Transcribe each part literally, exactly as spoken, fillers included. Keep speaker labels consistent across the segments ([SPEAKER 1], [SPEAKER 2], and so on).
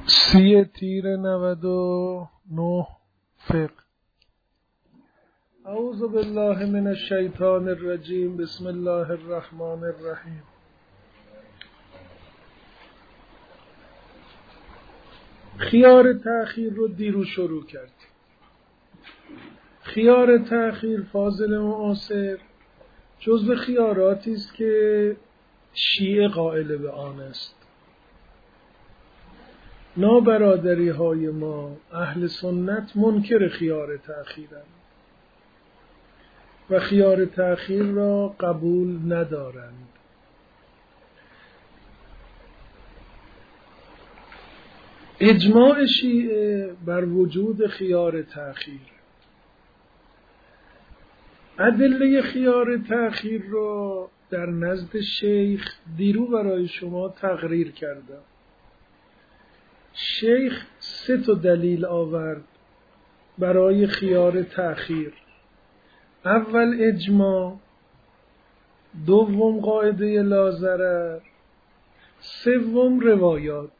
[SPEAKER 1] سی تیر نود و نه فقه. اعوذ بالله من الشیطان الرجیم. بسم الله الرحمن الرحیم. خیار تأخیر رو دیروز شروع کردیم. خیار تأخیر فاضل معاصر جزو خیاراتی است که شیعه قائل به آن است. نابرادری های ما اهل سنت منکر خیار تأخیرند و خیار تأخیر را قبول ندارند. اجماع شیعه بر وجود خیار تأخیر. ادله خیار تأخیر را در نزد شیخ دیرو برای شما تقریر کردم. شیخ سه تا دلیل آورد برای خیار تأخیر. اول اجماع، دوم قاعده لا ضرر، سوم روایات.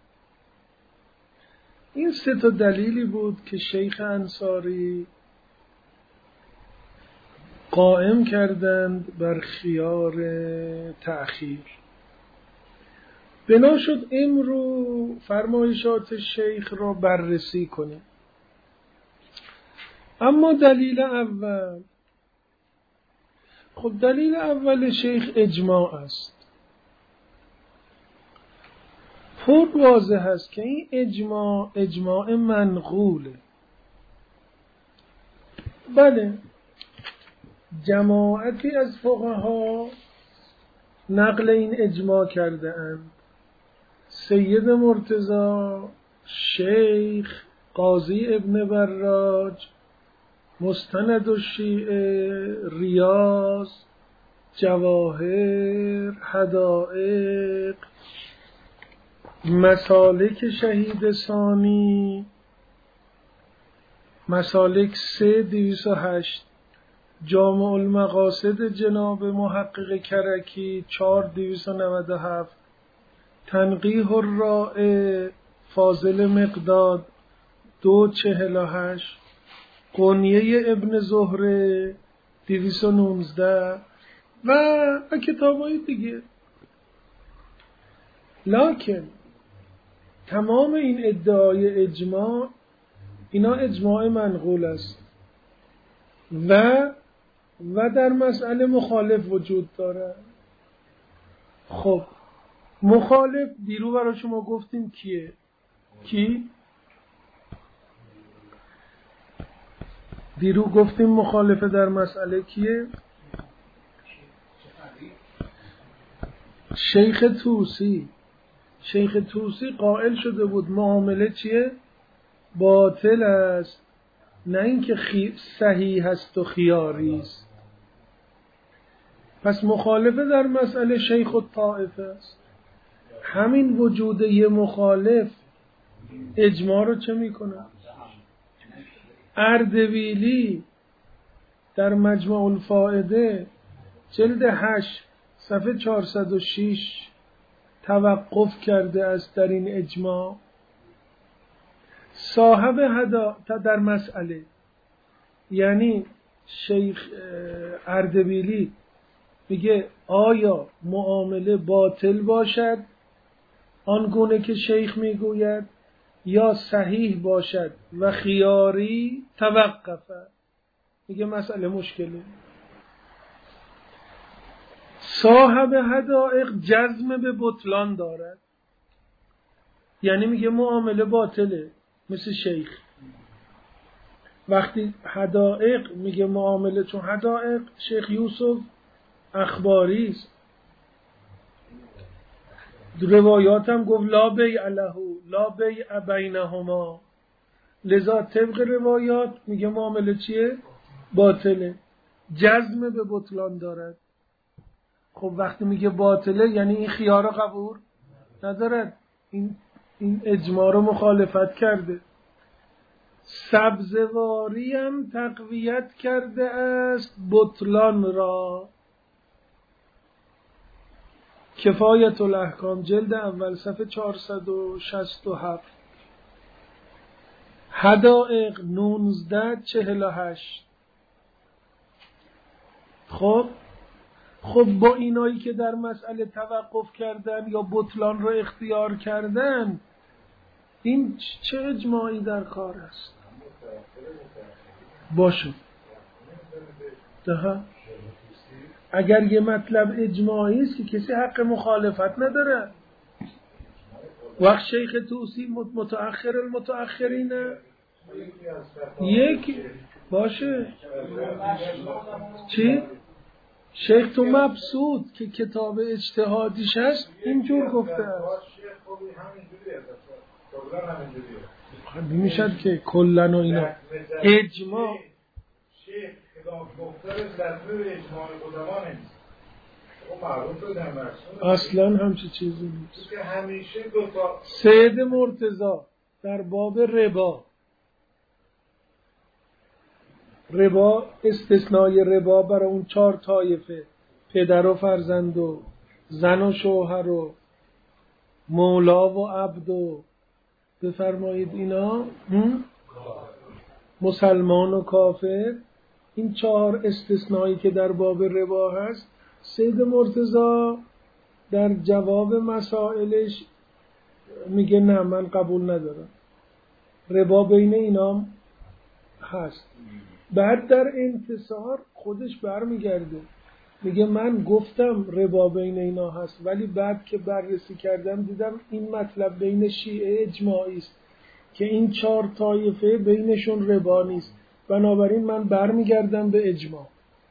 [SPEAKER 1] این سه تا دلیلی بود که شیخ انصاری قائم کردند بر خیار تأخیر. بنا شد امرو فرمایشات شیخ را بررسی کنیم. اما دلیل اول، خب دلیل اول شیخ اجماع است. پر واضح است که این اجماع اجماع منقوله. بله، جماعتی از فقها نقل این اجماع کرده اند. سید مرتضی، شیخ، قاضی ابن براج، مستند الشیعه، ریاض، جواهر، حدائق، مسالک شهید ثانی، مسالک سه دویست و هشت، جامع المقاصد جناب محقق کرکی چهار دویست و نود و هفت، تنقیح الرائع فاضل مقداد دو چهل و هشت، قنیه ابن زهره دویست و نوزده و و کتابای دیگه. لکن تمام این ادعای اجماع، اینا اجماع منقول است و و در مسئله مخالف وجود داره. خب مخالف دیرو برای شما گفتیم کیه؟ کی؟ دیرو گفتیم مخالفه در مسئله کیه؟ شیخ طوسی. شیخ طوسی قائل شده بود معامله چیه؟ باطل است، نه اینکه خی... صحیح است و خیاری است. پس مخالفه در مسئله شیخ الطائفه است. همین وجود یه مخالف اجماع رو چه میکنه؟ اردبیلی در مجمع الفائده جلد هشت صفحه چهارصد و شش توقف کرده است در این اجماع. صاحب هدا در مسئله، یعنی شیخ اردبیلی میگه آیا معامله باطل باشد آنگونه که شیخ میگوید یا صحیح باشد و خیاری توقفه. میگه مسئله مشکله. صاحب حدائق جزم به بطلان دارد، یعنی میگه معامله باطله مثل شیخ. وقتی حدائق میگه معامله، چون حدائق شیخ یوسف اخباری است، روایات هم گفت لا بیع له لا بیع بینهما، لذا طبق روایات میگه معامله چیه؟ باطله، جزم به بطلان دارد. خب وقتی میگه باطله یعنی این خیار قبول ندارد، این این اجماع رو مخالفت کرده. سبزواری هم تقویت کرده است بطلان را. کفایت الاحکام جلد اول صفحه چهارصد و شصت و هفت. حدائق نونزده چهل و هشت. خب خب با اینایی که در مسئله توقف کردن یا بطلان رو اختیار کردن، این چه اجماعی در کار است؟ باشه ده. اگر یه مطلب اجماعی است که کسی حق مخالفت نداره. وقت شیخ توسی متأخر المتأخرینه یک باشه. چی؟ شیخ تو مبسوط که کتاب اجتهادیش هست اینجور گفته است. نمیشد که کلن و اینا اجماع
[SPEAKER 2] شیخ کتاب گفته در مورد اجماع قدما نیست.
[SPEAKER 1] اصلا همچه چیزی نیست.
[SPEAKER 2] که همیشه دو تا
[SPEAKER 1] سید مرتضی در باب ربا ربا استثنای ربا برای اون چهار طایفه، پدر و فرزند و زن و شوهر و مولا و عبد و بفرمایید اینا مسلمان و کافر، این چهار استثنایی که در باب ربا هست، سید مرتضی در جواب مسائلش میگه نه من قبول ندارم، ربا بین اینا هست. بعد در انتصار خودش برمیگرده میگه من گفتم ربا بین اینا هست، ولی بعد که بررسی کردم دیدم این مطلب بین شیعه اجماعی است که این چهار طایفه بینشون ربا نیست، بنابراین من برمیگردم به اجماع.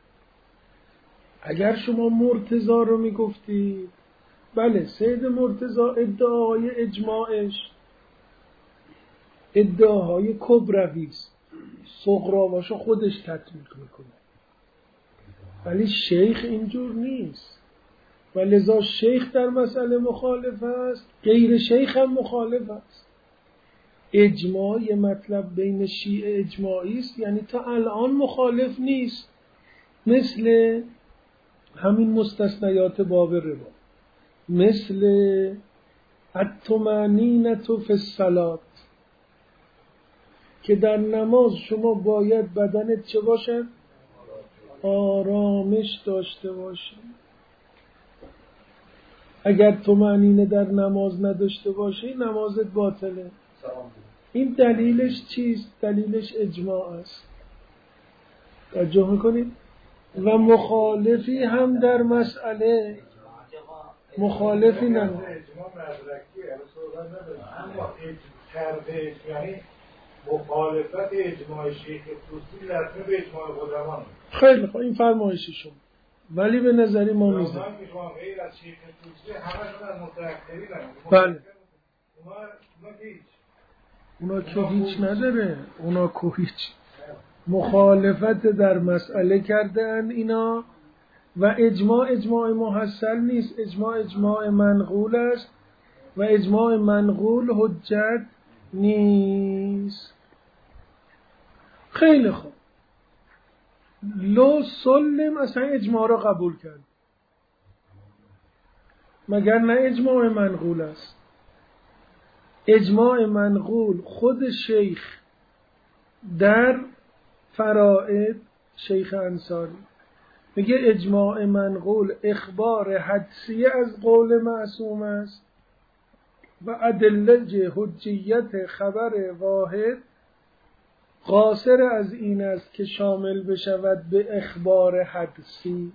[SPEAKER 1] اگر شما مرتضی رو میگفتی، بله سید مرتضی ادعای اجماعش ادعاهای کبرویست، صغراواشو خودش تطبیق میکنه، ولی شیخ اینجور نیست و لذا شیخ در مسئله مخالف است، غیر شیخ هم مخالف است. اجماع یه مطلب بین شیعه اجماعی است، یعنی تا الان مخالف نیست، مثل همین مستثنیات باب ربا، مثل الطمأنینة فی الصلاة که در نماز شما باید بدنت چه باشد؟ آرامش داشته باشه. اگر طمأنینه در نماز نداشته باشی نمازت باطله. این دلیلش چیست؟ دلیلش اجماع است. توجه میکنید؟ و مخالفی هم در مسئله مخالفی نه.
[SPEAKER 2] اجماع مدرکی اما یعنی مخالفت اجماع شیخ توسی لازمه به اجماع قدما.
[SPEAKER 1] خیلی خوب، این فرمایش شما، ولی به نظری ما میزنیم
[SPEAKER 2] غیر از شیخ توسی همشون از متأخرین هستند.
[SPEAKER 1] بله
[SPEAKER 2] اونا هیچ
[SPEAKER 1] اونا که هیچ نداره، اونا که هیچ مخالفت در مسئله کردن اینا، و اجماع اجماع محصل نیست، اجماع اجماع منقول است و اجماع منقول حجت نیست. خیلی خوب، لو سلم اصلا اجماع را قبول کرد، مگر نه اجماع منقول است؟ اجماع منقول خود شیخ در فرائد، شیخ انصاری میگه اجماع منقول اخبار حدسی از قول معصوم است و ادله حجیت خبر واحد قاصر از این است که شامل بشود به اخبار حدسی.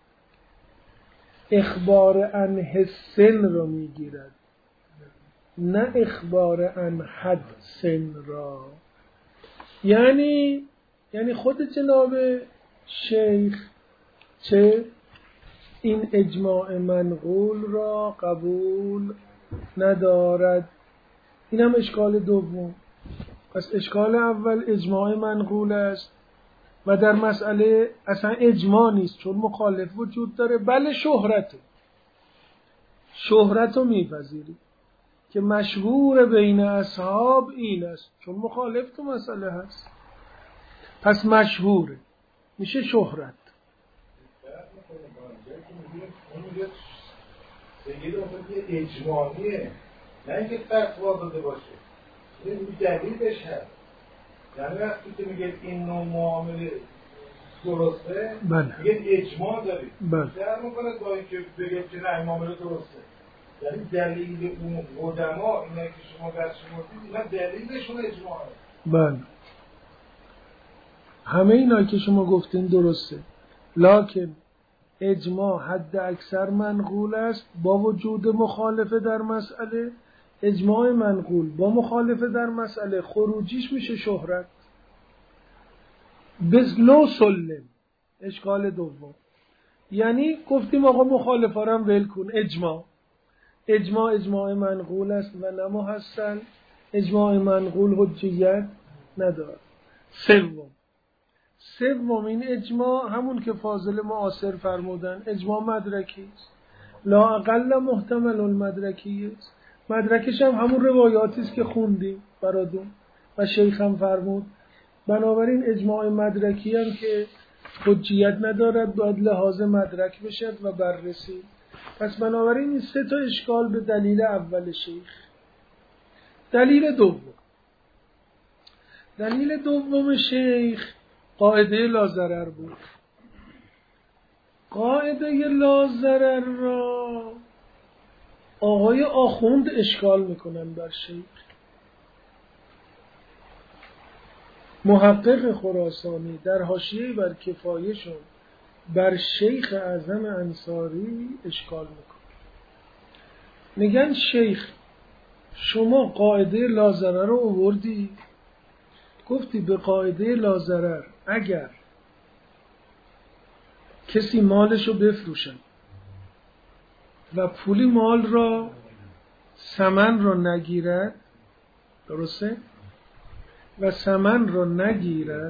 [SPEAKER 1] اخبار عن حسن رو میگیرد، نه اخبار عن حدسن را. یعنی یعنی خود جناب شیخ چه این اجماع منقول را قبول ندارد. این هم اشکال دوم. پس اشکال اول اجماع منقول است و در مسئله اصلا اجماع نیست چون مخالف وجود داره. بله شهرته، شهرت رو میپذیری که مشهور بین اصحاب این است چون مخالف تو مسئله هست، پس مشهوره، میشه شهرت.
[SPEAKER 2] بگید اون اجماعیه، نه اینکه فتوا داده باشه، این دلیلش هست. یعنی وقتی که میگه این نوع معامله درسته،
[SPEAKER 1] بله.
[SPEAKER 2] میگه اجماع دارید.
[SPEAKER 1] بله.
[SPEAKER 2] در میکنه با اینکه بگه که نه این معامله درسته. یعنی دلیل اون قدما اینایی که شما دست شمردید اینا دلیلشون اجماعه.
[SPEAKER 1] بله. همه اینایی که شما گفتین درسته. لکن اجماع حد اکثر منقول است با وجود مخالفه در مسئله. اجماع منقول با مخالفه در مسئله خروجیش میشه شهرت. بزلو سلم. اشکال دوم یعنی گفتیم آقا مخالفه رو هم ول کن. اجماع اجماع اجماع منقول است و نه محسن. اجماع منقول حجیت ندارد. سوم سوم این اجماع همون که فاضل معاصر فرمودن اجماع مدرکی است. لا اقل محتمل المدرکی است. مدرکش هم همون روایاتی است که خوندیم برادون و شیخ هم فرمود. بنابراین اجماع مدرکی هم که حجیت ندارد باید لحاظ مدرک بشد و بررسی. پس بنابراین این سه تا اشکال به دلیل اول شیخ. دلیل دوم دلیل دوم شیخ قاعده لازرر بود. قاعده لازرر را آقای آخوند اشکال میکنن بر شیخ. محقق خراسانی در حاشیه بر کفایشون بر شیخ اعظم انصاری اشکال میکنن. میگن شیخ شما قاعده لازرر رو آوردی، گفتی به قاعده لازرر اگر کسی مالشو بفروشن و پولی مال را ثمن را نگیرد، درسته؟ و ثمن را نگیرد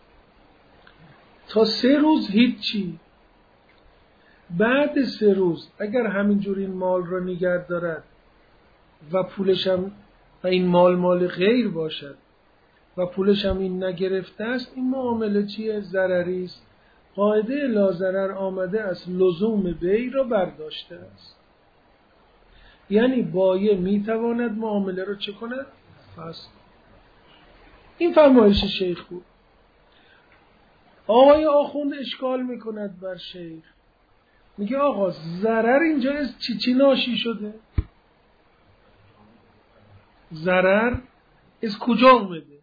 [SPEAKER 1] تا سه روز هیچی، بعد سه روز اگر همینجور این مال را نگه دارد و پولش هم و این مال مال غیر باشد و پولش هم این نگرفته است، این معامله چیه؟ ضرری است. قاعده لازرر آمده است لزوم بیع را برداشته است. یعنی بایع میتواند معامله را چه کند؟ فسخ. این فرمایش شیخ بود. آقای آخوند اشکال میکند بر شیخ، میگه آقا ضرر اینجا از چی چی ناشی شده؟ ضرر از کجا اومده؟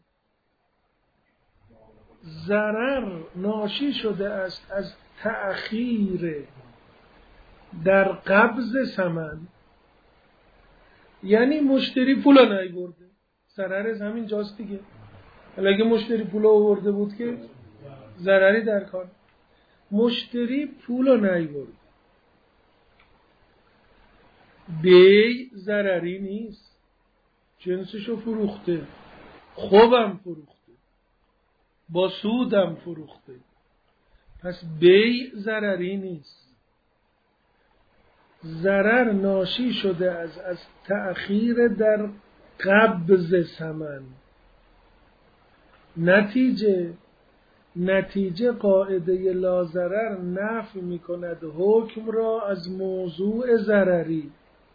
[SPEAKER 1] ضرر ناشی شده است از تأخیر در قبض ثمن. یعنی مشتری پولا نیورده، ضرر از همین جاست دیگه. اگه مشتری پولا آورده بود که ضرری در کار. مشتری پولا نیورده، بی ضرری نیست، جنسشو فروخته، خوبم فروخته، با سودم فروخته، پس بی ضرری نیست. ضرر ناشی شده از از تأخیر در قبض ثمن. نتیجه نتیجه قاعده لازرر نفی می کند حکم را از موضوع ضرری.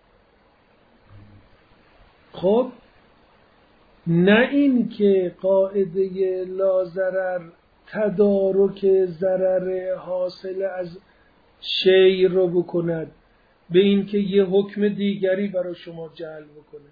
[SPEAKER 1] خب نه این که قاعده لازرر تدارک ضرر حاصل از شیء رو بکند به این که یه حکم دیگری برای شما جلب بکنه.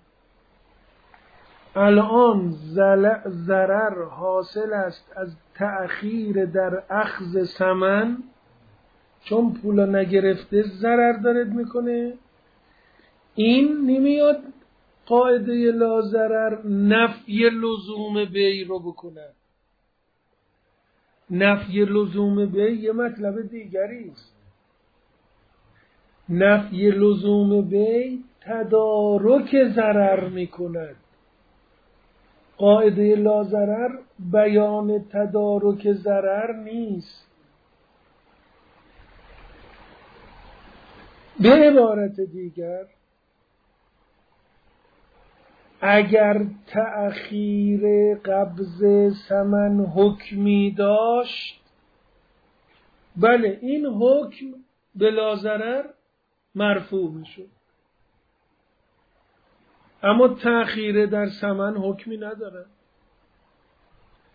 [SPEAKER 1] الان ضرر حاصل است از تأخیر در اخذ ثمن، چون پولا نگرفته ضرر دارد میکنه. این نمیاد قاعده لازرر نفی لزوم بیع رو بکنه. نفی لزوم بیع یه مطلب دیگری است. نفی لزوم بیع تدارک ضرر میکند. قاعده لازرر بیان تدارک ضرر نیست. به عبارت دیگر اگر تأخیر قبض ثمن حکمی داشت، بله این حکم بلا ضرر مرفوع میشد. اما تأخیر در ثمن حکمی نداره.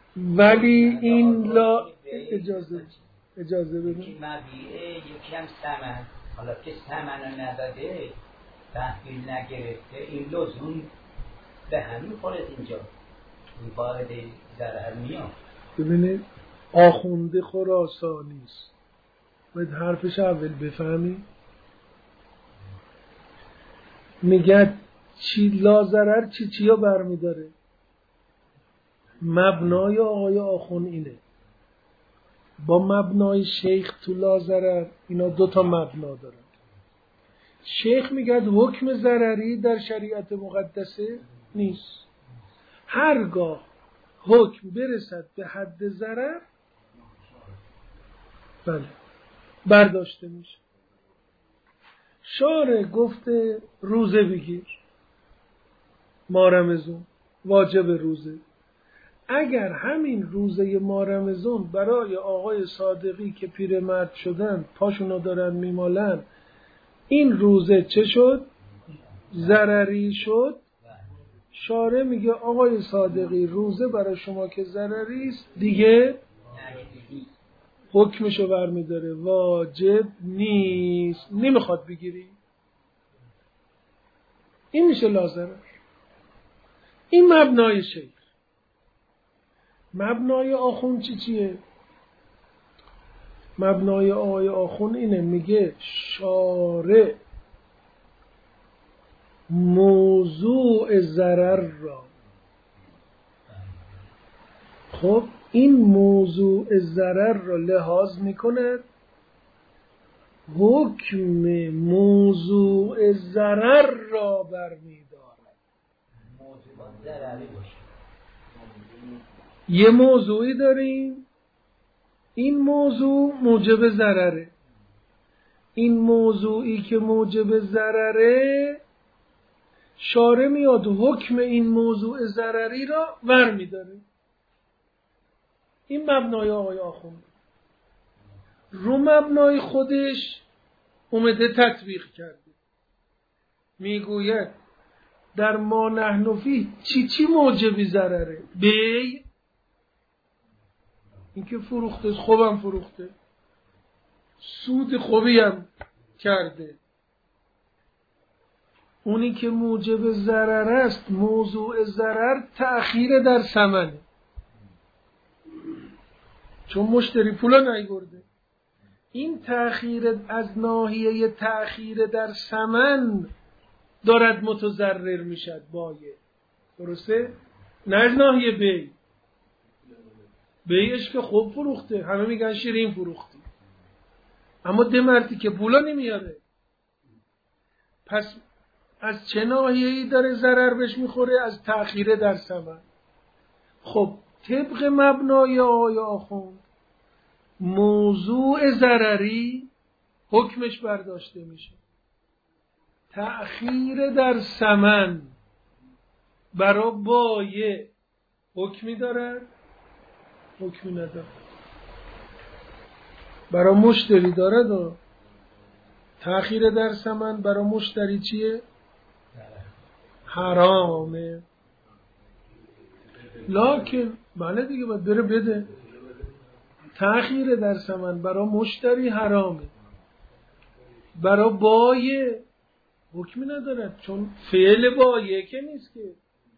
[SPEAKER 1] ولی این لا اجازه اجازه بدون
[SPEAKER 3] یکی مبیعه یکی هم ثمن. حالا که ثمن رو نداده تحویل نگرفته این لزوم به همین خورد اینجا این وارد ضرر میاد.
[SPEAKER 1] ببینید آخونده خراسانی است، باید حرفش اول بفهمی. میگه چی لا ضرر چی چیا برمی داره؟ مبنای آقای آخون اینه با مبنای شیخ تو لا ضرر، اینا دوتا مبنا دارن. شیخ میگه حکم ضرری در شریعت مقدسه نیست، هرگاه حکم برسد به حد ضرر بله برداشته میشه. شارع گفته روزه بگیر مارمزون، واجب روزه. اگر همین روزه مارمزون برای آقای صادقی که پیرمرد شدن پاشونو دارن میمالن، این روزه چه شد؟ ضرری شد. شارع میگه آقای صادقی روزه برای شما که ضرری است دیگه حکمشو برمیداره، واجب نیست، نمیخواد بگیری. این میشه لازمه. این مبنای شیخ. مبنای آخون چی چیه؟ مبنای آقای آخون اینه، میگه شارع موضوع ضرر را، خب این موضوع ضرر را لحاظ میکند، حکم موضوع ضرر را برمیدارد. یه موضوعی داریم، این موضوع موجب ضرره، این موضوعی که موجب ضرره شارع میاد حکم این موضوع ضرری را ور میداره. این مبنای آقای آخوند. رو مبنای خودش اومده تطبیق کرده، میگوید در ما نحن فیه چی چی موجب ضرره؟ بی اینکه فروخته، خوبم فروخته، سود خوبی هم کرده. اونی که موجب ضرر است، موضوع ضرر تأخیر در ثمنه، چون مشتری پولا نیورده. این تأخیر از ناحیه تأخیر در ثمن دارد متضرر میشد بایع، درسته؟ نه از ناحیه بی. بیش که خوب فروخته، همه میگن شیرین فروختی، اما دمرتی که پولا نمیاره. پس از چه ناحیه‌ای داره ضرر بهش میخوره؟ از تأخیر در ثمن. خب طبق مبنای آقای آخوند موضوع ضرری حکمش برداشته میشه، تأخیر در ثمن برای بایع حکمی دارد؟ حکمی ندارد. برای مشتری دارد و تأخیر در ثمن برای مشتری چیه؟ حرامه. لکن بله دیگه باید بره بده. تأخیر در ثمن برای مشتری حرامه، برای بایع حکمی ندارد، چون فعل بایع که نیست که.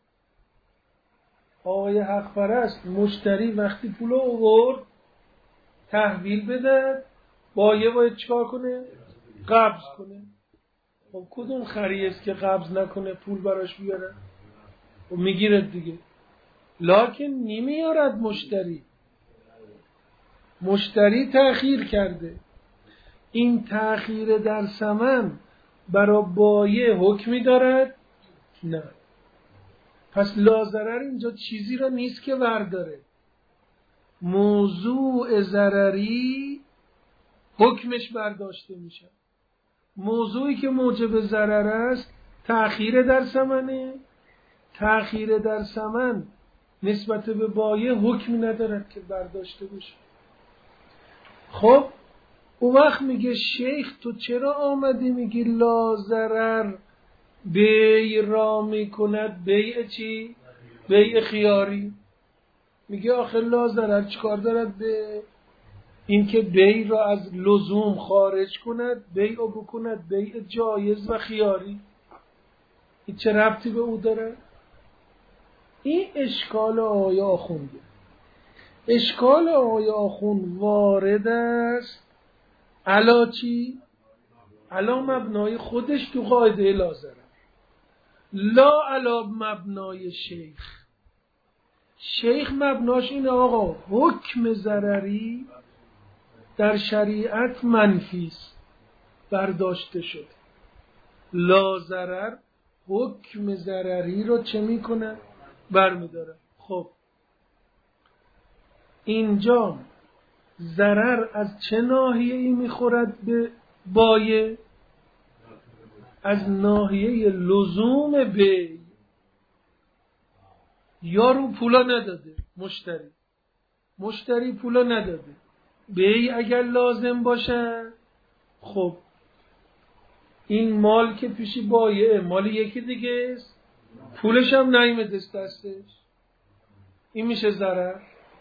[SPEAKER 1] آقای حق پرست مشتری وقتی پول آورد تحویل بده، بایع باید چیکار کنه؟ قبض کنه. خب کدوم خری است که قبض نکنه پول براش بیاره؟ خب میگیره دیگه. لکن نمیارد مشتری، مشتری تأخیر کرده. این تأخیر در ثمن برای بایع حکمی دارد؟ نه. پس لاضرر اینجا چیزی را نیست که ورداره. موضوع ضرری حکمش برداشته میشه. موضوعی که موجب ضرر است تأخیر در ثمنه. تأخیر در ثمن نسبت به بایع حکمی ندارد که برداشته بشه. خب اون وقت میگه شیخ تو چرا آمدی میگی لا ضرر بیع را میکند؟ بیع چی؟ بیع خیاری. میگه آخه لا ضرر چیکار دارد به این که بیع را از لزوم خارج کند، بیع را بکند بیع جایز و خیاری. این چه ربطی به او داره؟ این اشکال آقای آخونده. اشکال آقای آخوند وارد است علا چی؟ علا مبنای خودش تو قاعده لا ضرر، لا علا مبنای شیخ. شیخ مبناش اینه آقا حکم ضرری در شریعت منفی است، برداشته شد. لا ضرر حکم ضرری رو چه میکنه؟ برمیداره. خب اینجا ضرر از چه ناحیه ای میخورد به بایع؟ از ناحیه لزوم بیع. یارو پولا نداده، مشتری مشتری پولا نداده، بیع اگر لازم باشه، خب این مال که پیشی بایعه مال یکی دیگه است، پولش هم نیامده دستش، این میشه ضرر.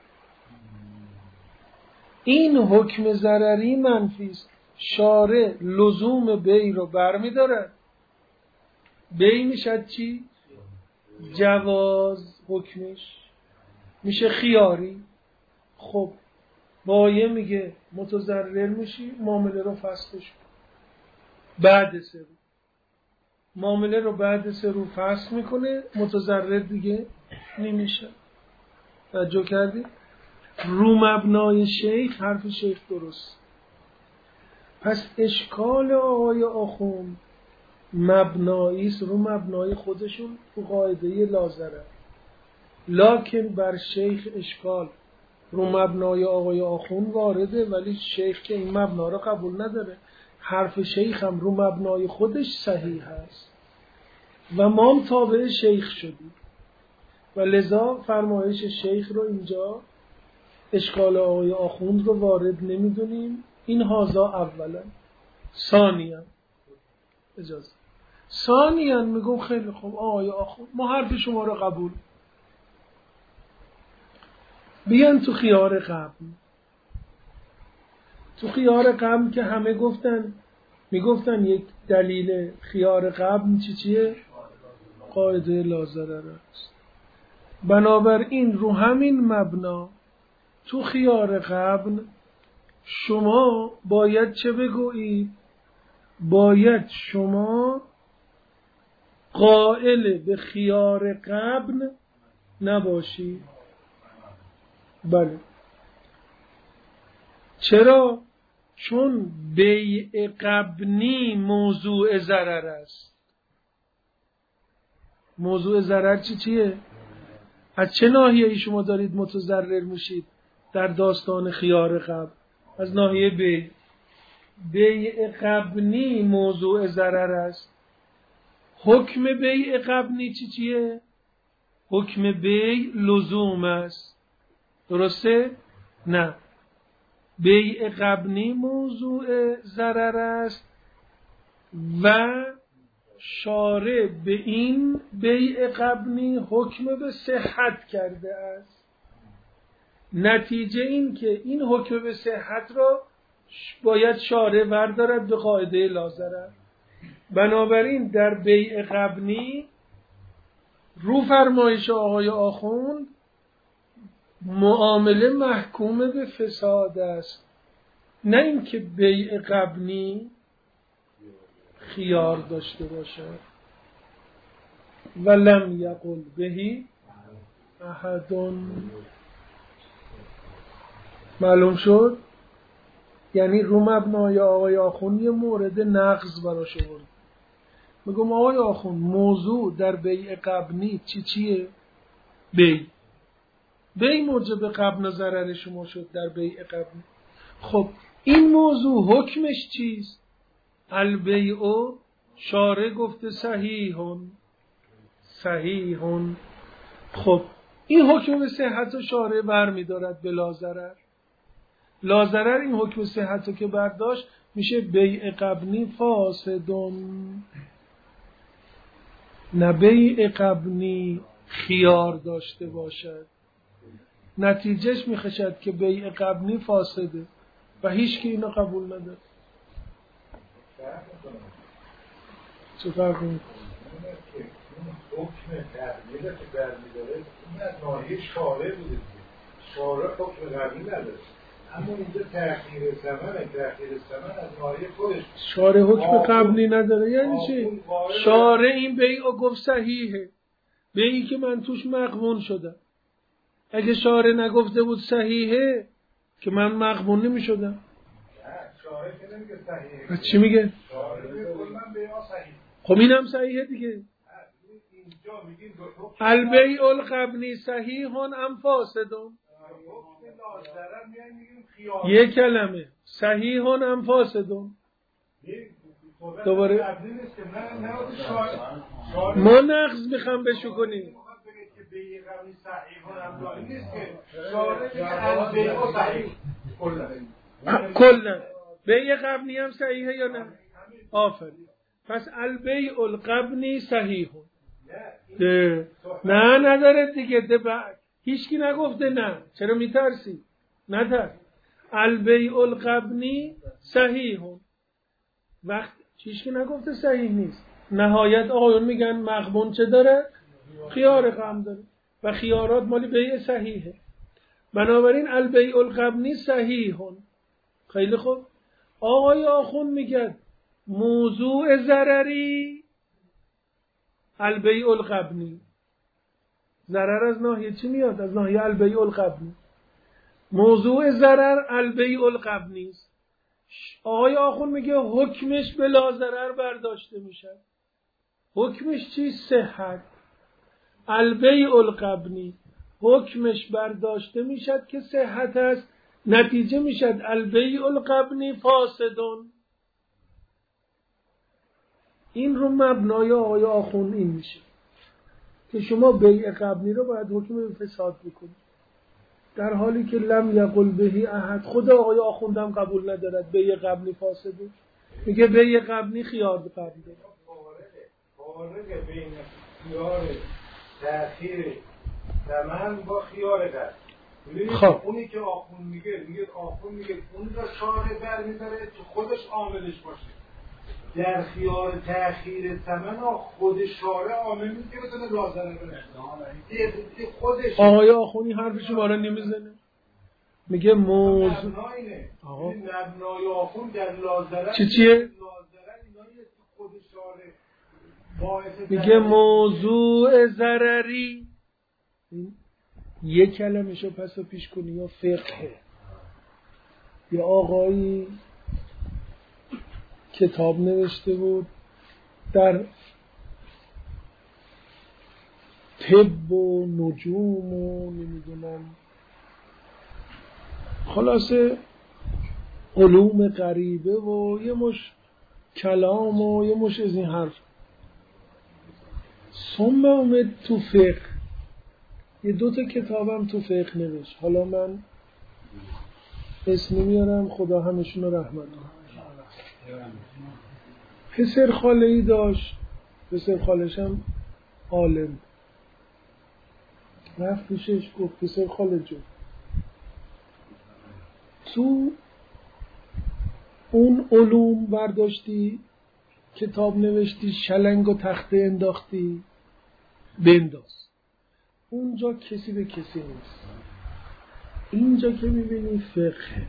[SPEAKER 1] این حکم ضرری منفی است. شارع لزوم بیع رو برمی‌دارد. بیع میشه چی؟ جواز. حکمش میشه خیاری. خب بایع میگه متضرر میشی، معامله رو فسخش کن. بعد سه رو معامله رو بعد سه رو فسخ میکنه، متضرر دیگه نمیشه. توجه کردی؟ رو مبنای شیخ، حرف شیخ درست. پس اشکال آقای آخوند مبنایی است، رو مبنای خودشون تو قاعده لا ضرر. لکن بر شیخ اشکال رو مبنای آقای آخوند وارده، ولی شیخ که این مبنا رو قبول نداره. حرف شیخ هم رو مبنای خودش صحیح هست و ما هم تابع شیخ شدیم و لذا فرمایش شیخ رو اینجا اشکال آقای آخوند رو وارد نمیدونیم. این هازا اولا. ثانیا اجازه ثانیا میگم خیلی خوب آقای آخوند ما حرف شما رو قبول، بیان تو خیار قبل. تو خیار قبل که همه گفتن میگفتن یک دلیل خیار قبل چی چیه؟ قاعده لا ضرر است. بنابراین رو همین مبنا تو خیار قبل شما باید چه بگویید؟ باید شما قائل به خیار قبل نباشید. بله. چرا؟ چون بیع قبلی موضوع ضرر است. موضوع ضرر چی چیه؟ از چه ناحیه‌ای شما دارید متضرر میشید در داستان خیار قبل؟ از ناحیه بیع. بیع قبلی موضوع ضرر است. حکم بیع قبلی چی چیه؟ حکم بیع لزوم است. درسته؟ نه. بیع قبلی موضوع ضرر است و شارع به این بیع قبلی حکم به صحت کرده است. نتیجه این که این حکم به صحت را باید شارع بردارد به قاعده لا ضرر. بنابراین در بیع قبلی رو فرمایش آقای آخوند معامله محکوم به فساد است، نه اینکه بیع قبلی خیار داشته باشد. ولم یقل بهی احدون. معلوم شد؟ یعنی رو مبنای آقای آخوند یه مورد نقض براش آورد. میگم آقای آخوند موضوع در بیع قبلی چی چیه؟ بیع. بیع موجب قبل ضرر شما شد در بیع قبلی. خب این موضوع حکمش چیست؟ البیع شارع گفته صحیحون صحیحون. خب این حکم به صحت و شارع برمی دارد به لا ضرر. لا ضرر این حکم صحت رو که برداشت میشه بیع قبلی فاسدون. نه بیع قبلی خیار داشته باشد. نتیجهش میخشد که بیع قبلی فاسده و هیچ که اینو قبول نداره. چه فرقی میکنه؟
[SPEAKER 2] حکم تغییر که برمیداره این از ناحیه شارع بوده دیگه. شارع حکم قبلی نداره، اما اینجا تأخیر ثمن تأخیر ثمن از ناحیه خودش.
[SPEAKER 1] شارع حکم قبلی نداره یعنی چی؟ شارع این بیعو گفت صحیحه، بیعی که من توش مغبون شدم. اگه شارع نگفته بود صحیحه که من مغبون نمی شدم.
[SPEAKER 2] نه شارع که نمیگه صحیحه.
[SPEAKER 1] چی میگه؟
[SPEAKER 2] شارع میگه کلا بیعا صحیحه.
[SPEAKER 1] خب اینم صحیحه دیگه. البیع القبلی صحیح ام فاسدون. یک کلمه صحیح ام فاسدون. دوباره ما نقض میخوام بشو کنیم. کلا بیع قبلی هم صحیحه یا نه؟ آفرین. پس البیع القبلی صحیح. ده. نه نداره دیگه. ده بعد هیچکی نگفته نه. چرا میترسی؟ نداره. البیع القبلی صحیح. وقت هیچکی نگفته صحیح نیست. نهایت آقایون میگن مغبون چه داره؟ خیار غم داره و خیارات مالی بیع صحیحه. بنابراین البیع القبلی صحیح. خیلی خوب. آقای آخون میگه موضوع ضرری البیع القبلی. ضرر از ناحیه چی میاد؟ از ناحیه البیع القبلی. موضوع ضرر البیع القبلی است. آقای آخون میگه حکمش بلا ضرر برداشته میشه. حکمش چی؟ صحت. البیع القبلی حکمش برداشته میشد که صحت است، نتیجه میشد البیع القبلی فاسدون. این رو مبنای آقای آخون این میشه که شما بیع قبلی رو باید حکم فساد بکنید، در حالی که لم یقل بهی احد. خود آقای آخوندم قبول ندارد بیع قبلی فاسده. میگه بیع قبلی خیار قبلی داره.
[SPEAKER 2] فارق بین خیار تأخیر ثمن با خیار قبلی. خب اونی که آخون میگه میگه آخون میگه اون را شارع برمی‌داره که خودش عاملش باشه. در خیار تأخیر ثمن خود شارع عامل نیست که بتونه لازمه بره. خودش
[SPEAKER 1] آقای آخونی حرف شما را نمیزنه. میگه موضوع
[SPEAKER 2] مبناینه. این مبنای آخون در لازمه
[SPEAKER 1] چی چیه؟
[SPEAKER 2] خود شارع باعث
[SPEAKER 1] میگه موضوع ضرری. یک کلمه شو پس و پیش کنی یا فقه. یا آقایی کتاب نوشته بود در طب و نجوم و نمیدونم خلاصه علوم غریبه و یه مش کلام و یه مش از این حرف. ثم اومد تو فقه، یه دوتا کتابم تو فقه نوشت. حالا من اسم میارم، خدا همشون رو رحمت کنه. پسر خاله ای داشت، پسر خالش هم عالم. رفت پیشش گفت پسر خاله جو، تو اون علوم برداشتی کتاب نوشتی شلنگ و تخته انداختی، بنداز. اونجا کسی به کسی نیست. اینجا که میبینی فقه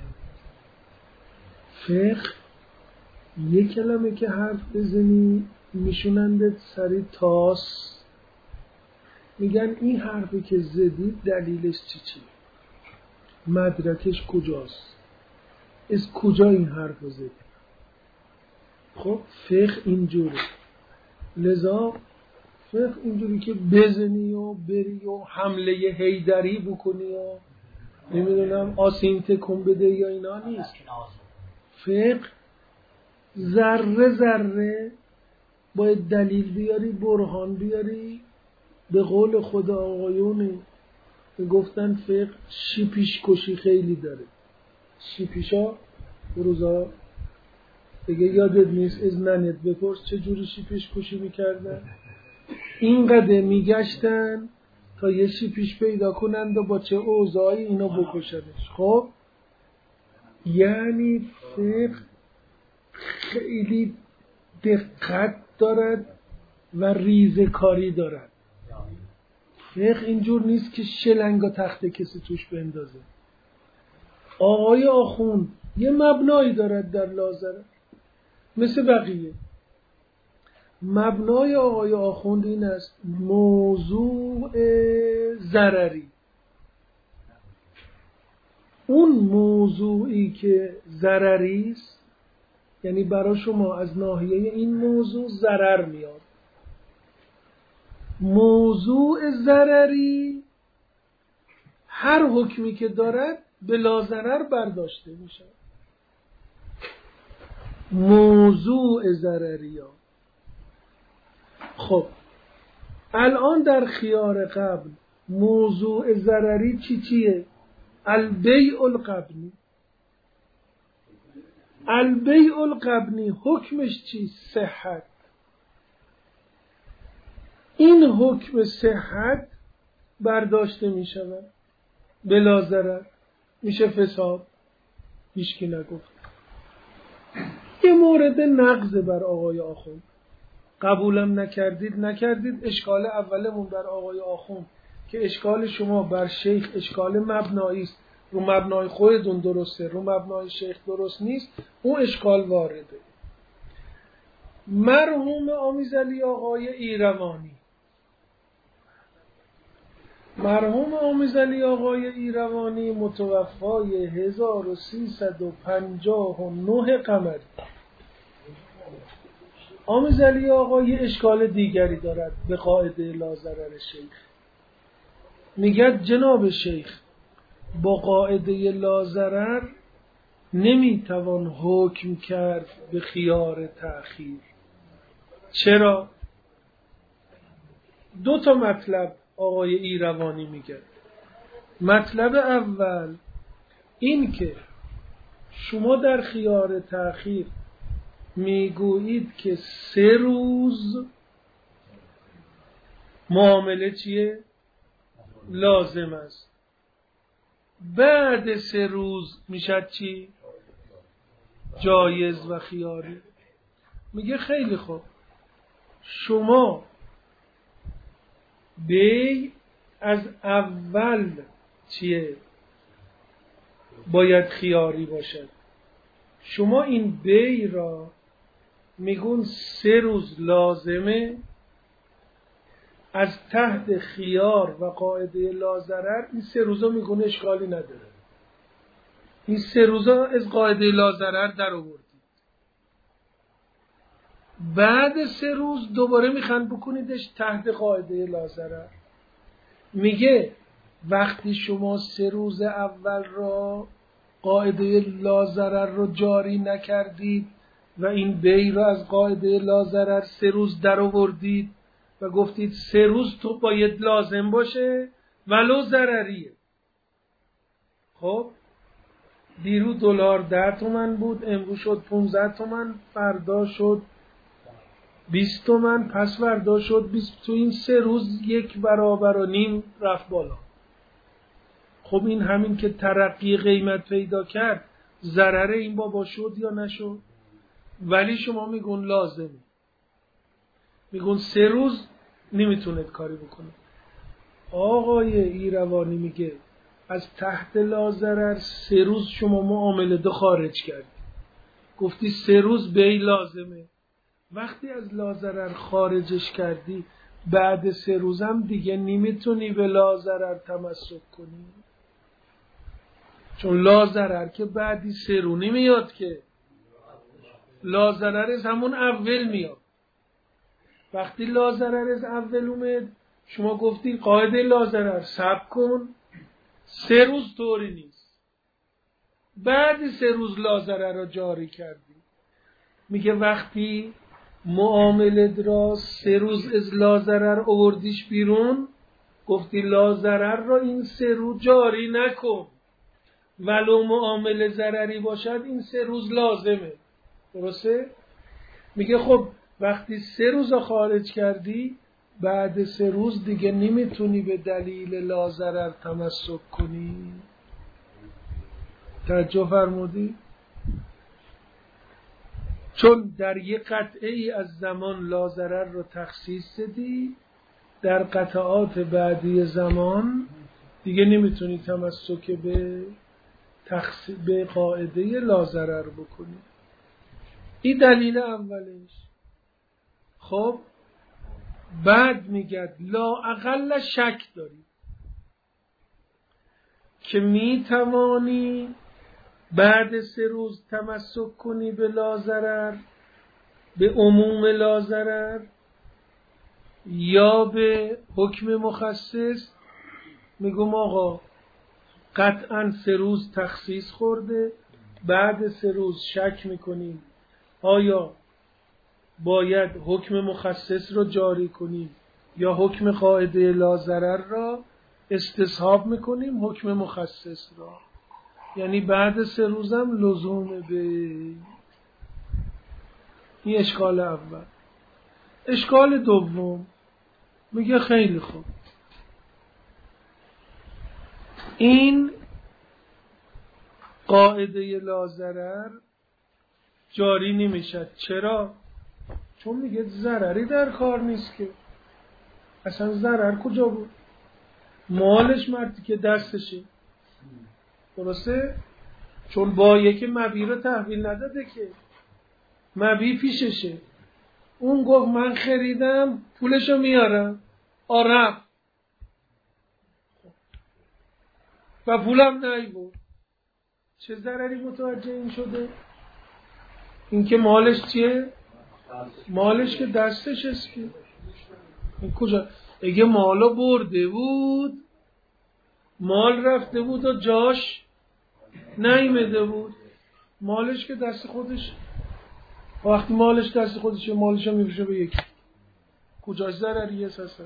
[SPEAKER 1] فقه یک کلمه که حرف بزنی میشونندت سری تاس، میگن این حرفی که زدی دلیلش چی چی، مدرکش کجاست، از کجا این حرف رو زدی. خب فقه اینجوری. لذا فقه اینجوری که بزنی و بری و حمله حیدری بکنی و نمیدونم آسین تکون بده یا اینا نیست. فقه ذره ذره باید دلیل بیاری، برهان بیاری. به قول خدا آقایونی گفتن فقه شیپیش کشی خیلی داره. شیپیشا روزا دیگه یادت نیست، از ننت بپرس چه جوری شیپیش کشی میکردن. اینقدر میگشتن تا یه شیپیش پیدا کنند و با چه اوضاعی اینو بکشنش. خب یعنی فقه خیلی دقت دارد و ریزکاری دارد. فقه اینجور نیست که شلنگ و تخته کسی توش بندازه. آقای آخوند یه مبنایی دارد در لازره مثل بقیه. مبنای آقای آخوند این است: موضوع ضرری. اون موضوعی که ضرری است، یعنی برای شما از ناحیه این موضوع ضرر میاد، موضوع ضرری هر حکمی که دارد بلا ضرر برداشته میشه. موضوع ضرری ها. خب الان در خیار قبل موضوع ضرری چی چیه؟ البیع القبنی. البیع القبنی حکمش چی؟ صحت. این حکم صحت برداشته می شود بلا ضرر، میشه فساد. هیچکی نگفت. یه مورد نقض بر آقای آخوند، قبولم نکردید نکردید. اشکال اولمون بر آقای آخوند که اشکال شما بر شیخ اشکال مبنایی است، رو مبنای خودتون درسته، رو مبنای شیخ درست نیست، اون اشکال وارده. مرحوم آمیزعلی آقای ایروانی، مرحوم آمیزعلی آقای ایروانی متوفای هزار و سیصد و پنجاه و نه قمری. آمیزعلی آقای اشکال دیگری دارد به قاعده لاضرر شیخ. میگه جناب شیخ با قاعده لاضرر نمیتوان حکم کرد به خیار تأخیر. چرا؟ دو تا مطلب آقای ایروانی میگه. مطلب اول این که شما در خیار تأخیر میگویید که سه روز معامله چیه؟ لازم است. بعد سه روز میشد چی؟ جایز و خیاری. میگه خیلی خوب، شما بی از اول چیه؟ باید خیاری باشد. شما این بی را میگون سه روز لازمه، از تحت خیار و قاعده لاضرر این سه روزا میگونه اشکالی نداره. این سه روزا از قاعده لاضرر در آوردید. بعد سه روز دوباره میخوان بکنیدش تحت قاعده لاضرر. میگه وقتی شما سه روز اول را قاعده لاضرر رو جاری نکردید و این بی را از قاعده لاضرر سه روز در آوردید و گفتید سه روز تو باید لازم باشه ولو ضرریه. خب دیرو دلار ده تومن بود، امروز شد پونزده تومن، فردا شد بیست تومن، پس فردا شد بیست. تو این سه روز یک برابر و نیم رفت بالا. خب این همین که ترقی قیمت پیدا کرد ضرر این بابا شد یا نشد؟ ولی شما میگون لازمه، میگون سه روز نمیتونید کاری بکنید. آقای ایروانی میگه از تحت لاضرر سه روز شما معامله دو خارج کردی، گفتی سه روز بی لازمه. وقتی از لاضرر خارجش کردی بعد سه روزم دیگه نمیتونی به لاضرر تمسک کنی، چون لاضرر که بعدی سه رو نمیاد که، لاضرر از همون اول میاد. وقتی لاضرر از اول اومد شما گفتی قاعده لاضرر صبر کن، سه روز طوری نیست، بعد سه روز لاضرر را جاری کردی. میگه وقتی معامله را سه روز از لاضرر آوردیش بیرون، گفتی لاضرر را این سه روز جاری نکن، ولو معامله ضرری باشد این سه روز لازمه. درسته؟ میگه خب وقتی سه روز خارج کردی بعد سه روز دیگه نمیتونی به دلیل لاضرر تمسک کنی. توجه فرمودی؟ چون در یک قطعه ای از زمان لاضرر رو تخصیص دادی، در قطعات بعدی زمان دیگه نمیتونی تمسک به تخص... به قاعده لاضرر بکنی. این دلیل اولش. خب بعد میگه لا اقل شک داری که میتوانی بعد سه روز تمسک کنی به لاضرر، به عموم لاضرر یا به حکم مخصص. میگم آقا قطعا سه روز تخصیص خورده، بعد سه روز شک میکنیم آیا باید حکم مخصص رو جاری کنیم یا حکم قاعده لاضرر را استصحاب میکنیم حکم مخصص را. یعنی بعد سه روزم لزوم به این اشکال اول. اشکال دوم میگه خیلی خوب، این قاعده لاضرر جاری نمیشد. چرا؟ چون میگه ضرری در کار نیست که. اصلا ضرر کجا بود؟ مالش مردی که دستشه، درسته؟ چون با یکی مبی رو تحویل نداده که، مبی پیششه. اون گفت من خریدم پولشو میارم، آرم و پولم نیبود. چه ضرری متوجه این شده؟ این که مالش چیه؟ مالش که دستش است که. این کجا؟ اگه مالو برده بود، مال رفته بود و جاش نیمده بود، مالش که دست خودش. وقتی مالش دست خودشه، مالشو میفروشه به یکی، کجاش ضرریه؟ اساسا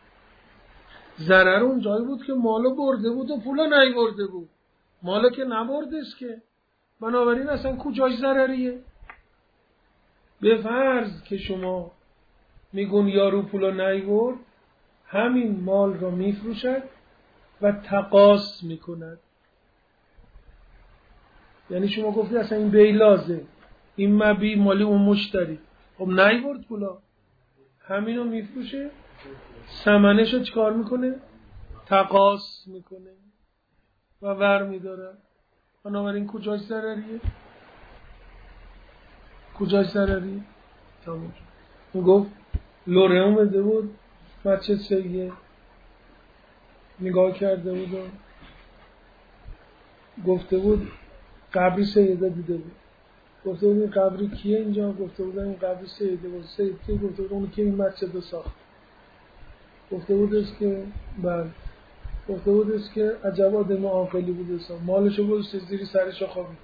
[SPEAKER 1] ضرر اون جایی بود که مالو برده بود و پولو نیورده بود. مالو که نبرده است که، بنابراین اصلا کجاش ضرریه؟ به فرض که شما میگون یارو پولو نیورد، همین مال رو میفروشد و تقاص میکند. یعنی شما گفتی اصلا این بی لازم، این مبی مالی اون مشتری، خب نیورد پولا، همینو میفروشه، ثمنشو چکار میکنه؟ تقاص میکنه و ور میداره. بنابراین کجاش ضرریه؟ کجاش ضرریه؟ تمام. اون گفت لوره اومده بود مسجد سیه، نگاه کرده بود و گفته بود قبری سیده دیده بود. گفته بود این قبری کیه اینجا؟ گفته بود این قبری سیده بود. سیده کیه؟ گفته بود اونی که این مسجد رو ساخت. گفته بود است که بله. گفته بود است که عجب آدم عاقلی بود است، مالشو بود زیر سرش خوابید.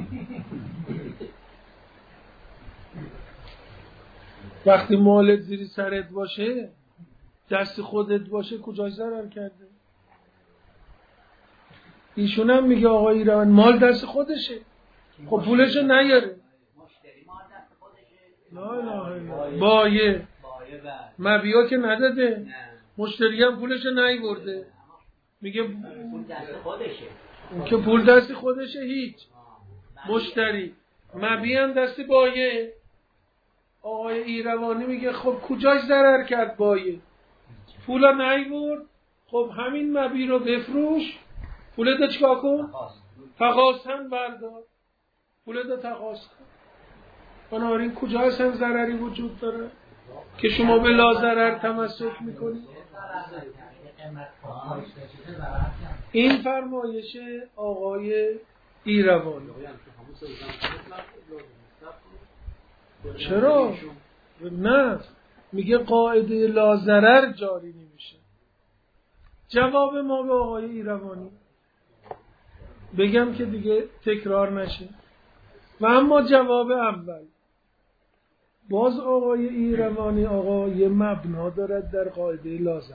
[SPEAKER 1] وقتی مالت زیر سرت باشه، دست خودت باشه، کجاش ضرر کرده؟ ایشون هم میگه آقای ایران مال دست خودشه، خب پولشو نیاره. نه نه بایه مبیا که نداده، مشتری هم پولشو نیورده، میگه پول دست خودشه. اون که پول دست خودشه هیچ. مشتری مبی هم دست بایه. آقای ایروانی میگه خب کجاش ضرر کرد بایه؟ پولا نیورد، خب همین مبی رو بفروش، پولت چیکار کن؟ تقاصن بردار، پولت تقاص کن. بنابراین کجا اصلا ضرری وجود داره که شما به لا ضرر تمسک میکنید؟ این فرمایش آقای ایروانی. چرا؟ نه، میگه قاعده لا ضرر جاری نمیشه. جواب ما به آقای ایروانی بگم که دیگه تکرار نشه. و اما جواب اول، باز آقای ایروانی آقا یه مبنا دارد در قاعده لا ضرر.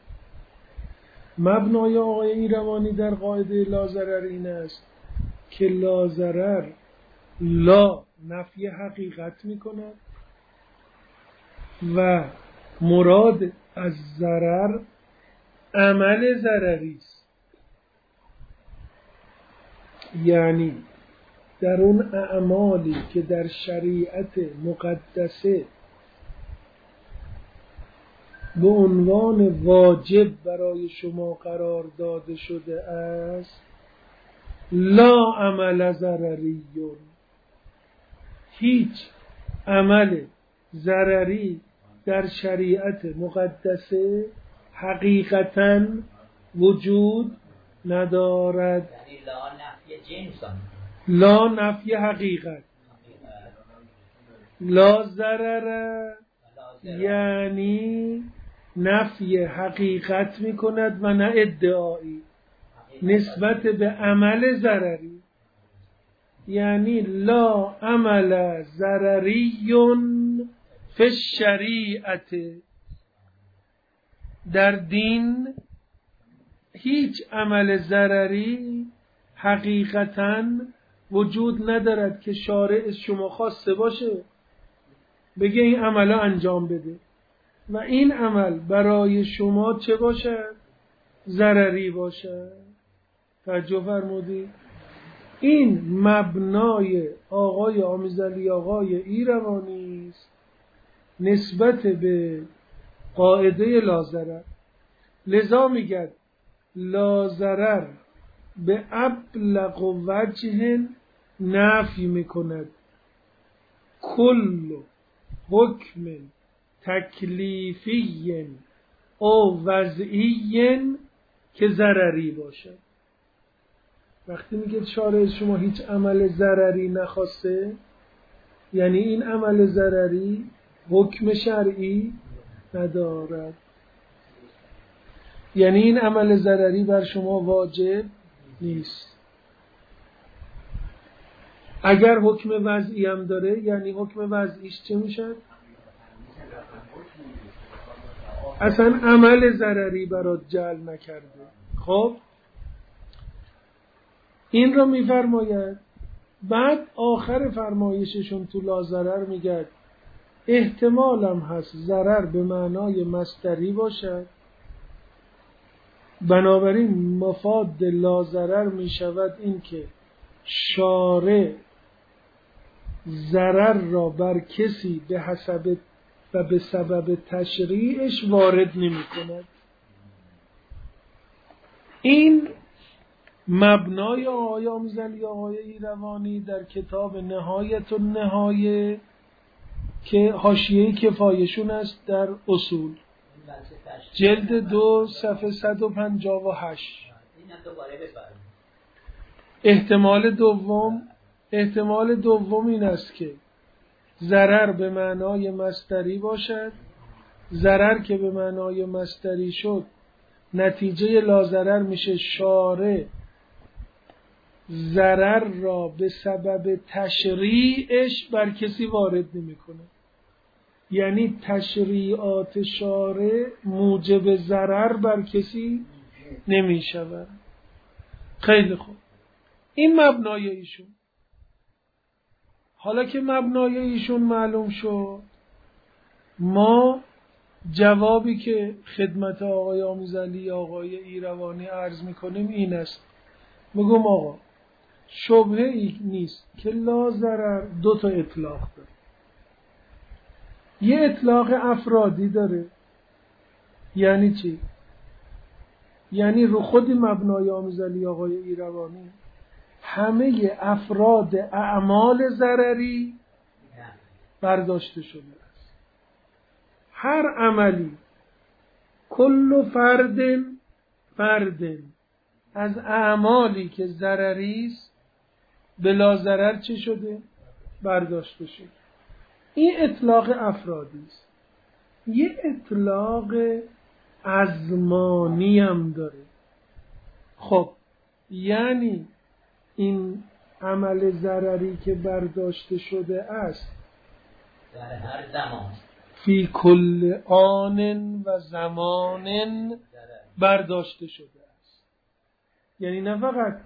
[SPEAKER 1] مبنای آقای ایروانی در قاعده لا ضرر این است که لا ضرر لا نفی حقیقت می کند و مراد از ضرر عمل ضرری است. یعنی در اون اعمالی که در شریعت مقدسه به عنوان واجب برای شما قرار داده شده است، لا عمل ضرریون، هیچ عمل ضرری در شریعت مقدسه حقیقتاً وجود ندارد.
[SPEAKER 3] یعنی لا نفی جنس،
[SPEAKER 1] لا نفی حقیقت، لا ضرر یعنی نفی حقیقت می کند و نه ادعایی نسبت به عمل ضرری. یعنی لا عمل ضرریون فی الشریعت، در دین هیچ عمل ضرری حقیقتاً وجود ندارد که شارع شما خواسته باشه بگه این عمل انجام بده و این عمل برای شما چه باشد؟ ضرری باشد. توجه فرمودید؟ این مبنای آقای آمیزعلی آقای ایروانی است نسبت به قاعده لا-ضرر. لذا میگه لا-ضرر به ابلغ وجه نفی میکند کل حکم تکلیفی او وضعی که ضرری باشد. وقتی میگه شارع شما هیچ عمل ضرری نخواسته، یعنی این عمل ضرری حکم شرعی ندارد، یعنی این عمل ضرری بر شما واجب نیست. اگر حکم وضعی هم داره، یعنی حکم وضعیش چه میشه؟ اصلا عمل ضرری برات جعل نکرده. خب این رو میفرماید. بعد آخر فرمایششون تو لا-ضرر میگه احتمالم هست ضرر به معنای مصدری باشد، بنابراین مفاد لا-ضرر میشود این که شارع ضرر را بر کسی به حسب و به سبب تشریعش وارد نمی کند. این مبنای آقای آمیزعلی آقای ایروانی در کتاب نهایت النهایه که حاشیه کفایشون است در اصول، جلد دو صفحه صد و پنجاه و هشت. احتمال دوم احتمال دوم این است که ضرر به معنای مصدری باشد. ضرر که به معنای مصدری شد، نتیجه لا-ضرر میشه شارع ضرر را به سبب تشریعش بر کسی وارد نمیکنه، یعنی تشریعات شارع موجب ضرر بر کسی نمیشود. خیلی خوب، این مبنای ایشون. حالا که مبنای ایشون معلوم شد، ما جوابی که خدمت آقای آمیزعلی آقای ایروانی عرض میکنیم این است. میگم آقا شبهه ای نیست که لا-ضرر دو تا اطلاق داره. یه اطلاق افرادی داره. یعنی چی؟ یعنی رو خود مبنای آمیزعلی آقای ایروانی همه افراد اعمال ضرری برداشته شده است. هر عملی کل فرد فرد از اعمالی که ضرری است به لا-ضرر چه شده؟ برداشته شده. این اطلاق افرادی است. یه اطلاق ازمانی هم داره. خب یعنی این عمل ضرری که برداشته شده است
[SPEAKER 3] در هر زمان
[SPEAKER 1] فی کل آن و زمان برداشته شده است. یعنی نه فقط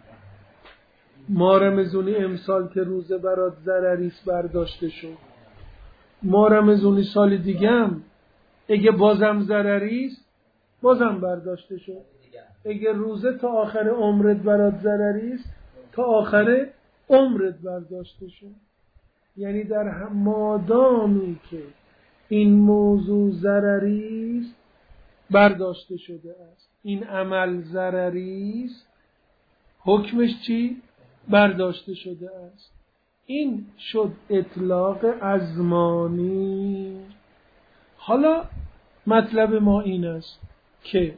[SPEAKER 1] ماه رمضانی امسال که روزه برات ضرری است برداشته شد، ماه رمضانی سال دیگه هم اگه بازم ضرری است بازم برداشته شد. اگه روزه تا آخر عمرت برات ضرری است تا آخر عمرت برداشته شد. یعنی در مادامی که این موضوع ضرری است برداشته شده است، این عمل ضرری است، حکمش چی؟ برداشته شده است. این شد اطلاق ازمانی. حالا مطلب ما این است که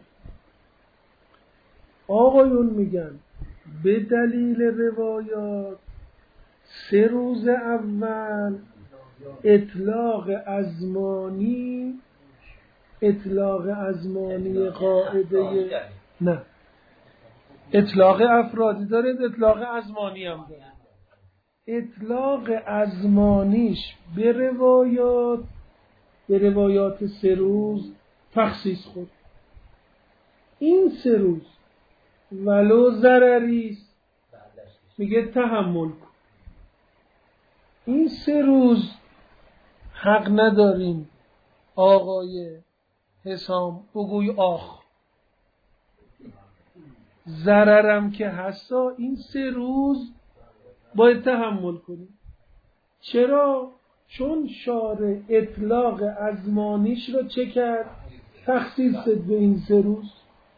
[SPEAKER 1] آقایون میگن به دلیل روایات سه روز اول اطلاق ازمانی اطلاق ازمانی قاعده نه اطلاق افرادی داره، اطلاق ازمانی هم داره. اطلاق ازمانیش به روایات به روایات سه روز تخصیص خورد. این سه روز ولو ضرریست میگه تحمل کن. این سه روز حق نداریم آقای حسام بگوی آخ ضررم که هستا، این سه روز باید تحمل کنیم. چرا؟ چون شارع اطلاق ازمانیش رو چه کرد؟ تخصیص به این سه روز.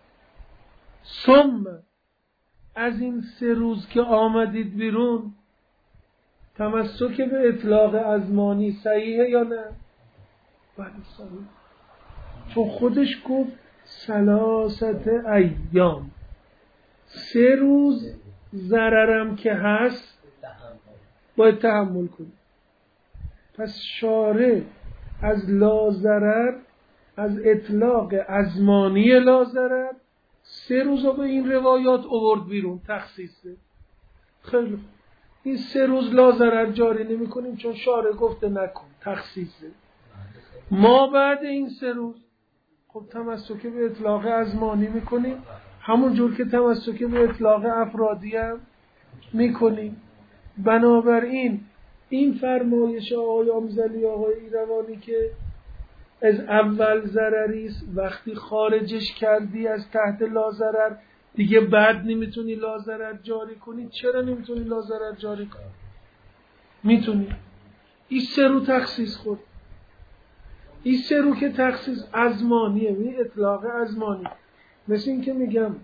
[SPEAKER 1] ثم از این سه روز که آمدید بیرون تمسک به اطلاق ازمانی صحیحه یا نه؟ بله صحیح. چون خودش گفت ثلاثت ایام، سه روز ضررم که هست باید تحمل کنی. پس شارع از لا ضرر، از اطلاق ازمانی لا ضرر سه روز رو به این روایات آورد بیرون، تخصیصه. خیلی خوب، این سه روز لا ضرر جاری نمی کنیم چون شارع گفته نکن، تخصیصه. ما بعد این سه روز خب تمسک به اطلاق ازمانی میکنیم، همون جور که تمسک به اطلاق افرادی هم میکنیم. بنابراین این فرمایش آقای آمزلی آقای ایروانی که از اول ضرری است، وقتی خارجش کردی از تحت لا ضرر دیگه بعد نمیتونی لا ضرر جاری کنی. چرا نمیتونی لا ضرر جاری کنی؟ میتونی. این سه رو تخصیص خورد. این سه رو که تخصیص ازمانیه، می اطلاق ازمانی. مثل این که میگم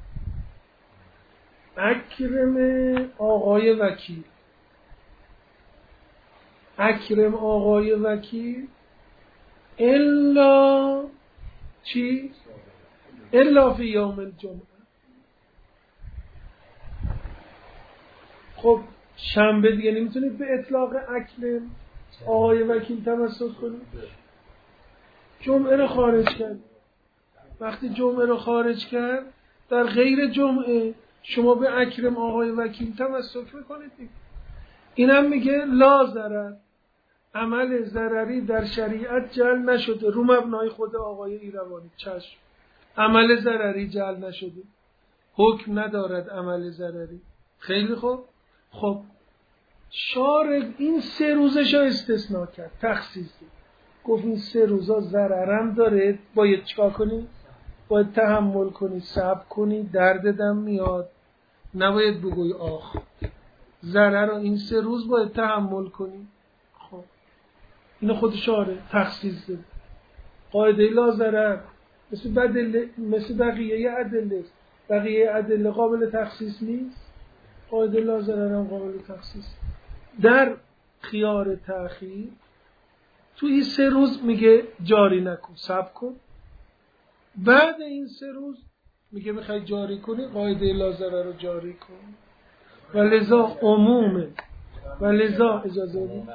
[SPEAKER 1] اکرم آقای وکیل، اکرم آقای وکیل الا چی؟ الا فی یوم الجمعه. خب شنبه دیگه نمیتونید به اطلاق اکرم آقای وکیل تمسک کنید. جمعه رو خارج کرد. وقتی جمعه رو خارج کرد در غیر جمعه شما به اکرم آقای وکیل تمسک میکنید. اینم میگه لا ضرر، عمل ضرری در شریعت جعل نشده. رو مبنای خود آقای ایروانی چشم، عمل ضرری جعل نشده، حکم ندارد عمل ضرری. خیلی خوب. خب شارع این سه روزش رو استثناء کرد، تخصیص دید. گفت این سه روزا ضررم داره، باید چیکار کنی؟ باید تحمل کنی، صبر کنی، درد دم میاد، نباید بگوی آخ. ضرر رو این سه روز باید تحمل کنی. خب اینو خود شارع تخصیص دید. قاعده لا ضرر مثل بدل مثل بقیه ادله، بقیه ادله قابل تخصیص نیست. قاعده لا ضرر هم قابل تخصیص. در خیار تأخیر تو این سه روز میگه جاری نکن، صبر کن. بعد این سه روز میگه میخوای جاری کنی، قاعده لا ضرر رو جاری کن. و لذا عمومه و لذا اجازه بدید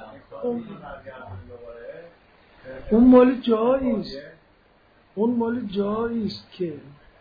[SPEAKER 1] اون مال جایی است، اون مال جایی است که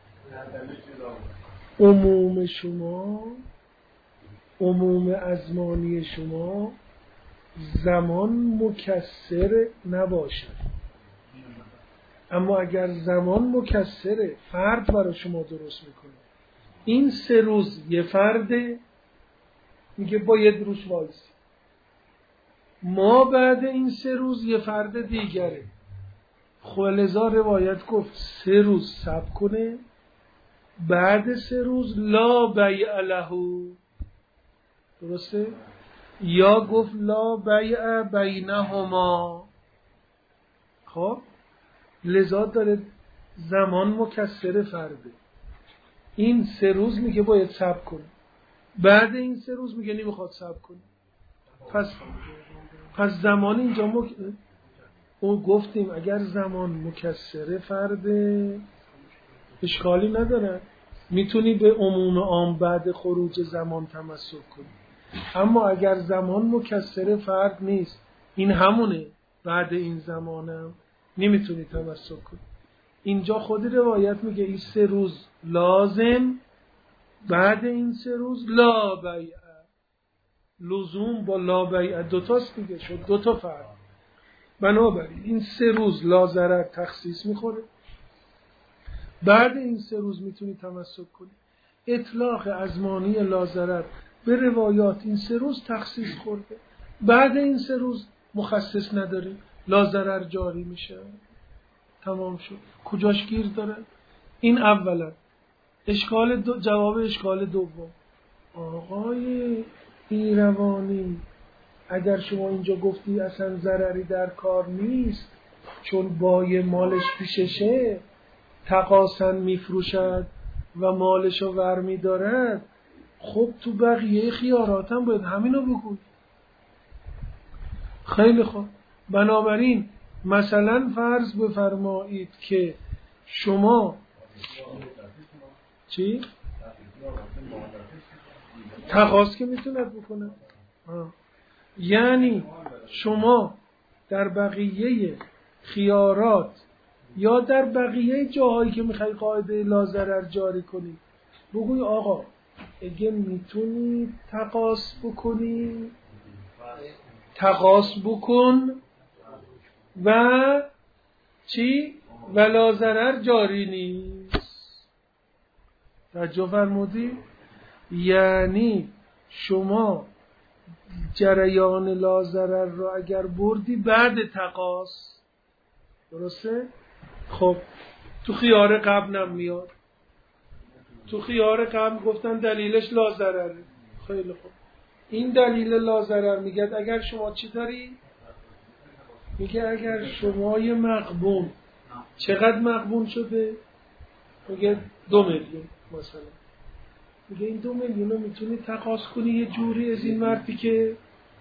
[SPEAKER 1] عموم شما، عموم ازمانی شما زمان مکسر نباشد. اما اگر زمان مکسره، فرد برای شما درست میکنه. این سه روز یه فرده میگه باید روش وایسی. ما بعد این سه روز یه فرد دیگره. خب لذا روایت گفت سه روز صبر کنه، بعد سه روز لا بیع له. درسته؟ یا گفت لا بیع بینهما. خب لذا داره زمان مکسر فرده. این سه روز میگه باید صبر کنه، بعد این سه روز میگه نمیخواد صبر کنه. پس پس زمان اینجا مک... اون گفتیم اگر زمان مکسر فرده اشکالی نداره، میتونی به عموم عام بعد خروج زمان تمسک کنی. اما اگر زمان مکسر فرد نیست، این همونه، بعد این زمانم نمیتونی تمسک کنی. اینجا خود روایت میگه این سه روز لازم، بعد این سه روز لا بیع. لزوم با لا بیع دوتاست دیگه، شد دوتا فرد. بنابراین این سه روز لا ضرر تخصیص میخوره، بعد این سه روز میتونی تمسک کنی. اطلاق ازمانی لا ضرر به روایات این سه روز تخصیص خورده، بعد این سه روز مخصص نداره، لا ضرر جاری میشه، تمام شد. کجاش گیر داره؟ این اولا. اشکال دو، جواب اشکال دوم. آقای ایروانی، اگر شما اینجا گفتی اصلا ضرری در کار نیست چون بای مالش پیششه، تقاسن میفروشد و مالشو ور میدارد، خب تو بقیه خیارات هم باید همینو بگوی. خیلی خوب. بنابراین مثلا فرض بفرمایید که شما چی؟ تقاس که میتوند بکنه. آه. یعنی شما در بقیه خیارات یا در بقیه جاهایی که میخوای قاعده لا ضرر جاری کنی بگوی آقا اگه میتونی تقاس بکنی تقاس بکن و چی؟ و لا ضرر جاری نیست. توجه فرمودی؟ یعنی شما جریان لا ضرر را اگر بردی بعد تقاس، درسته؟ خب تو خیار قبل نم میاد، تو خیار قبل گفتن دلیلش لا ضرره. خیلی خوب. این دلیل لا ضرر میگه اگر شما چی داری؟ میگه اگر شما یه مغبون، چقدر مغبون شده؟ میگه دو میلیون مثلا. میگه این دو میلیون رو میتونی تقاس کنی یه جوری از این مردی که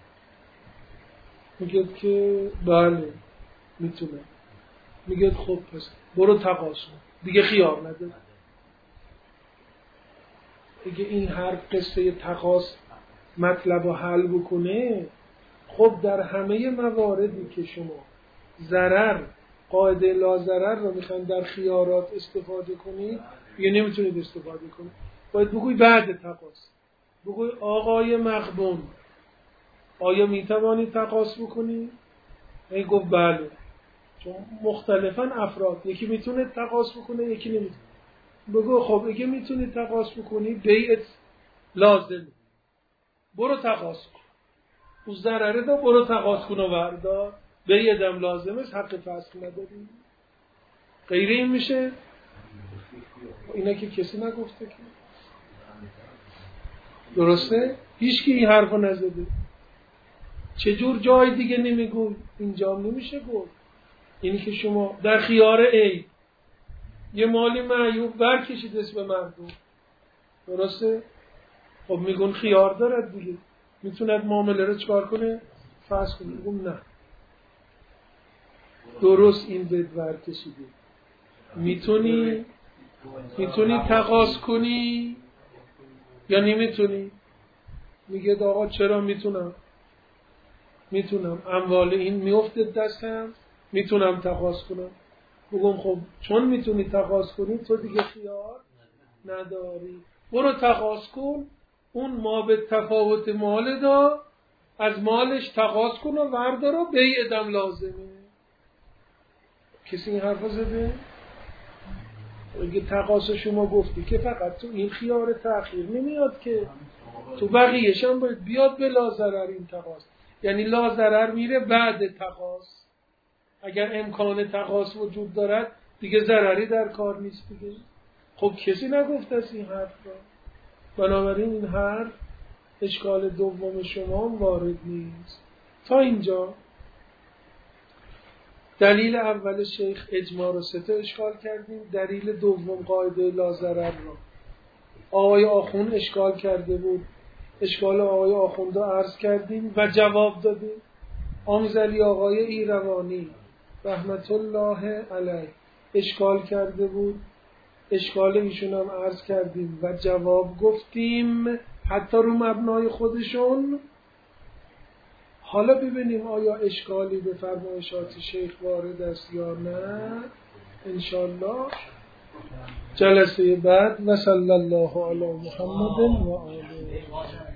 [SPEAKER 1] میگه که بله میتونه. میگه خب پس برو تقاس کن، دیگه خیار نداره. دیگه این هر قصه تقاس مطلب رو حل بکنه، خب در همه مواردی که شما ضرر قاعده لا ضرر رو میخواین در خیارات استفاده کنید، دیگه نمیتونید استفاده کنید. باید بگوی بعد تقاس، بگوی آقای مغبون آیا میتوانی تقاس بکنی؟ این گفت بله. چون مختلفاً افراد، یکی میتونه تقاس بکنه یکی نمیتونه. بگو خب اگه میتونی تقاس بکنی بیعت لازم، برو تقاس کن. او ضرره دا برو تقاس کن و وردا، بیعتم لازمه، حق فصل نداری. غیر این میشه؟ اینا که کسی نگفته که درسته؟ هیچ کی این حرفو نزده. چجور جای دیگه نمیگو اینجا نمیشه گفت؟ اینی که شما در خیار ای یه مالی معیوب برکشید اسم مردم، درسته؟ خب میگون خیار دارد دیگه، میتوند معامله رو چکار کنه؟ فسخ کنه. میگم نه، درست این بد برکشیده، میتونی میتونی تقاس کنی یا نمیتونی؟ میگه آقا چرا میتونم؟ میتونم، اموال این میفته دستم، میتونم تقاس کنم. بگم خب چون میتونی تقاس کنی تو دیگه خیار نداری، برو تقاس کن، اون ما به تفاوت مال دا از مالش تقاس کن و وردار و بیعتم لازمه. کسی این حرف زده؟ اگه تقاس شما گفتی که فقط تو این خیار تأخیر نمیاد که تو بقیه‌ش هم باید بیاد به لا ضرر این تقاس، یعنی لا ضرر میره بعد تقاس. اگر امکان تقاص وجود دارد دیگه ضرری در کار نیست دیگه. خب کسی نگفته است این حرف را، بنابراین این حرف اشکال دوم شما وارد نیست. تا اینجا دلیل اول شیخ اجماع رو سه تا اشکال کردیم. دلیل دوم قاعده لاضرر را آقای آخوند اشکال کرده بود، اشکال آقای آخوند رو عرض کردیم و جواب دادیم. آمزلی آقای ایروانی رحمت الله علیه اشکال کرده بود، اشکال ایشون هم عرض کردیم و جواب گفتیم حتی رو مبنای خودشون. حالا ببینیم آیا اشکالی به فرمایشات شیخ وارد است یا نه. انشالله جلسه بعد و صلی الله علی محمد و آله.